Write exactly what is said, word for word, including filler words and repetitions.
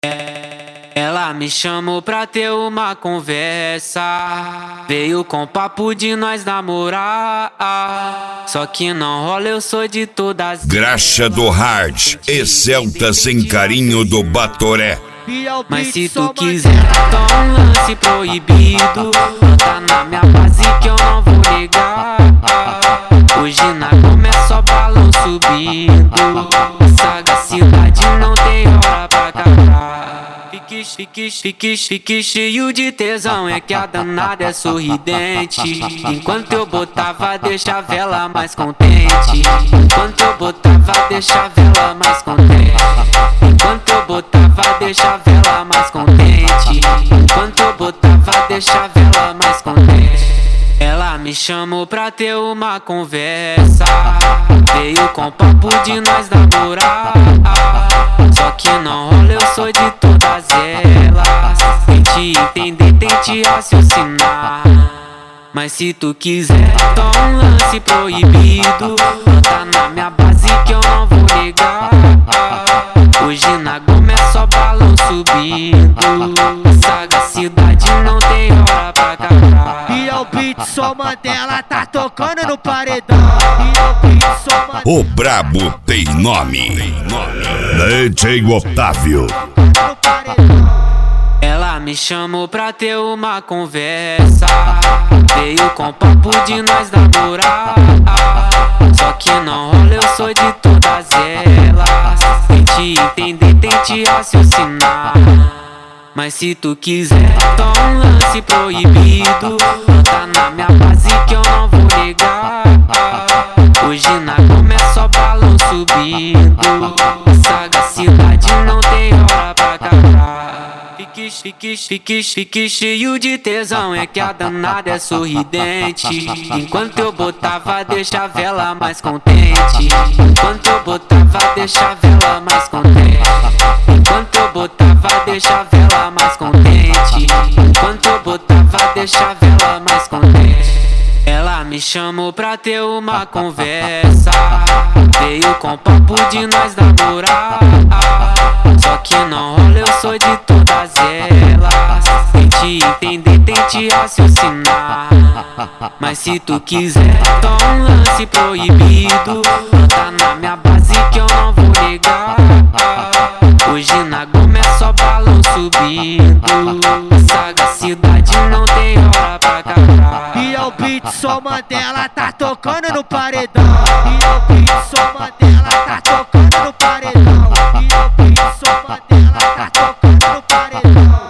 Ela me chamou pra ter uma conversa, veio com papo de nós namorar. Só que não rola, eu sou de todas. Graxa do Hard, Excelta sem carinho do Batoré. Mas se tu quiser, tá um lance proibido. Tá na minha base que eu não vou negar. Hoje na Goma é só balão subindo. Sagacidade não tem hora pra acabar. Fique, fique, fique, fique cheio de tesão, é que a danada é sorridente. Enquanto eu botava, deixa a vela mais contente. Enquanto eu botava, deixa a vela mais contente. Enquanto eu botava, deixa a vela mais contente. Enquanto eu botava, deixa a vela mais contente. Ela me chamou pra ter uma conversa, veio com papo de nós namorar. Só que não rola, eu sou de todas elas. Tente entender, tente raciocinar. Mas se tu quiser, tá um lance proibido. Tá na minha base que eu não vou negar. Hoje na Goma é só balão subindo. Sagacidade não tem hora pra acabar. E é o beat, só Mandela tá tocando no paredão. E é o beat, só Mandela. O brabo tem nome, D J Otávio. Ela me chamou pra ter uma conversa, veio com papo de nós namorar. Só que não rola, eu sou de todas elas. Tente entender, tente raciocinar. Mas se tu quiser, tá um lance proibido. Tá na minha base que eu não vou negar. Hoje na Goma é só balão subindo. Sagacidade não tem hora pra acabar. Fique, fique, fique, fique cheio de tesão, é que a danada é sorridente. Enquanto eu botava, deixa a vela mais contente. Enquanto eu botava, deixa a vela mais contente. Enquanto eu botava, deixa a vela mais contente. Enquanto eu botava, deixa a vela mais contente. Ela me chamou pra ter uma conversa, veio com papo de nós namorar. Só que não rola, eu sou de todas elas. Tente entender, tente raciocinar. Mas se tu quiser, tá um lance proibido. Tá na minha base que eu não vou negar. Hoje na Goma é só balão subindo. Sagacidade não tem hora pra acabar. E é o beat, só Mandela tá tocando no paredão. E é o beat, só Mandela tá tocando no paredão. E é o beat, só Mandela tá tocando no paredão.